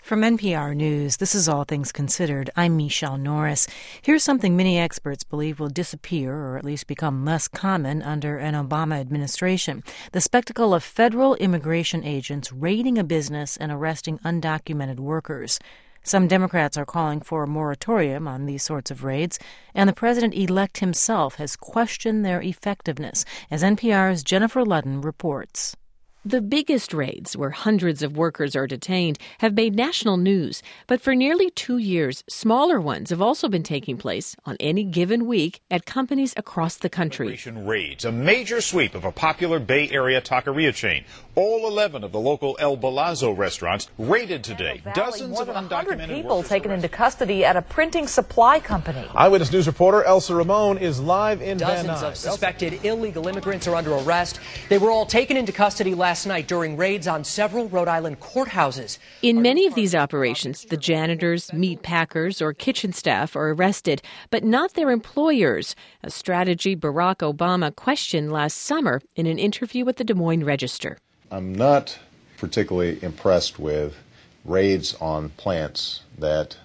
From NPR News, this is All Things Considered. I'm Michelle Norris. Here's something many experts believe will disappear, or at least become less common, under an Obama administration. The spectacle of federal immigration agents raiding a business and arresting undocumented workers. Some Democrats are calling for a moratorium on these sorts of raids, and the president-elect himself has questioned their effectiveness, as NPR's Jennifer Ludden reports. The biggest raids, where hundreds of workers are detained, have made national news. But for nearly 2 years, smaller ones have also been taking place on any given week at companies across the country. Immigration raids, a major sweep of a popular Bay Area taqueria chain. All 11 of the local El Balazzo restaurants raided today. Dozens of undocumented people workers taken arrested. into custody at a printing supply company. Eyewitness News reporter Elsa Ramon is live in Van Dozens Nuys. of suspected illegal immigrants are under arrest. They were all taken into custody last night during raids on several Rhode Island courthouses. In many of these operations, the janitors, meat packers, or kitchen staff are arrested, but not their employers, a strategy Barack Obama questioned last summer in an interview with the Des Moines Register. I'm not particularly impressed with raids on plants that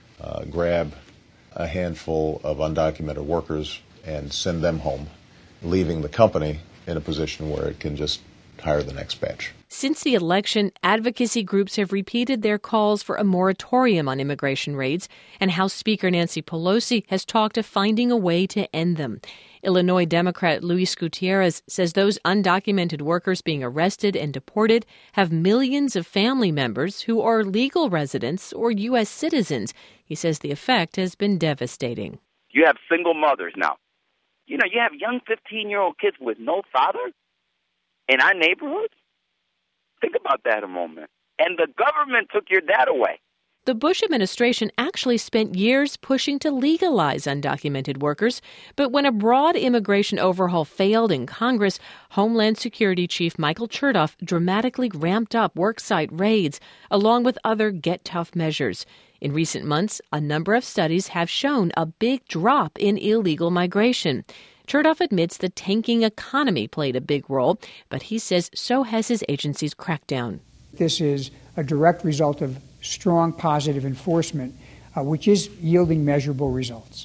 grab a handful of undocumented workers and send them home, leaving the company in a position where it can just hire the next batch. Since the election, advocacy groups have repeated their calls for a moratorium on immigration raids, and House Speaker Nancy Pelosi has talked of finding a way to end them. Illinois Democrat Luis Gutierrez says those undocumented workers being arrested and deported have millions of family members who are legal residents or U.S. citizens. He says the effect has been devastating. You have single mothers now. You have young 15-year-old kids with no father in our neighborhoods. Think about that a moment. And the government took your dad away. The Bush administration actually spent years pushing to legalize undocumented workers, but when a broad immigration overhaul failed in Congress, Homeland Security Chief Michael Chertoff dramatically ramped up worksite raids, along with other get-tough measures. In recent months, a number of studies have shown a big drop in illegal migration. Chertoff admits the tanking economy played a big role, but he says so has his agency's crackdown. This is a direct result of strong positive enforcement, which is yielding measurable results.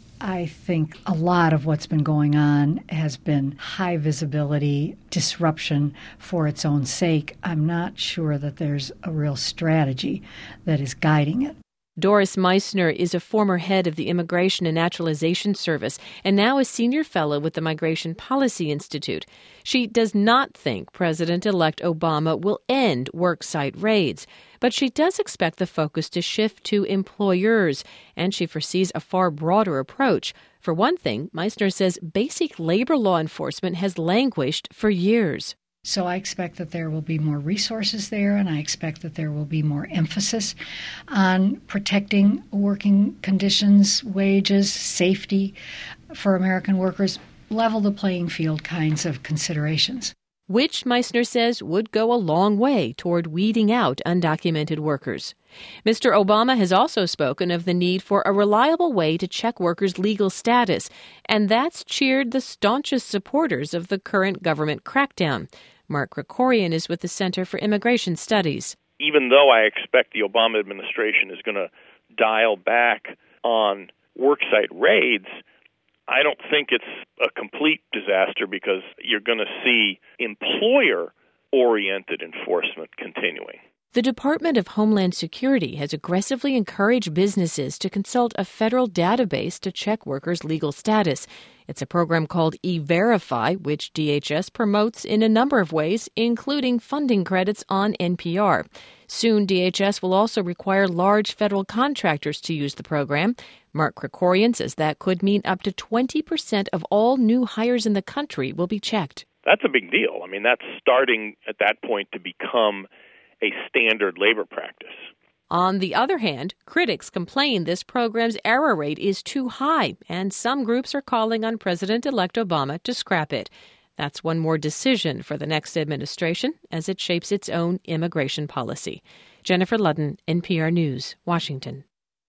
I think a lot of what's been going on has been high visibility disruption for its own sake. I'm not sure that there's a real strategy that is guiding it. Doris Meissner is a former head of the Immigration and Naturalization Service and now a senior fellow with the Migration Policy Institute. She does not think President-elect Obama will end worksite raids, but she does expect the focus to shift to employers, and she foresees a far broader approach. For one thing, Meissner says basic labor law enforcement has languished for years. So I expect that there will be more resources there, and I expect that there will be more emphasis on protecting working conditions, wages, safety for American workers, level the playing field kinds of considerations. Which, Meissner says, would go a long way toward weeding out undocumented workers. Mr. Obama has also spoken of the need for a reliable way to check workers' legal status, and that's cheered the staunchest supporters of the current government crackdown. Mark Krikorian is with the Center for Immigration Studies. Even though I expect the Obama administration is going to dial back on worksite raids, I don't think it's a complete disaster because you're going to see employer-oriented enforcement continuing. The Department of Homeland Security has aggressively encouraged businesses to consult a federal database to check workers' legal status. It's a program called E-Verify, which DHS promotes in a number of ways, including funding credits on NPR. Soon, DHS will also require large federal contractors to use the program. Mark Krikorian says that could mean up to 20% of all new hires in the country will be checked. That's a big deal. I mean, that's starting at that point to become a standard labor practice. On the other hand, critics complain this program's error rate is too high, and some groups are calling on President-elect Obama to scrap it. That's one more decision for the next administration as it shapes its own immigration policy. Jennifer Ludden, NPR News, Washington.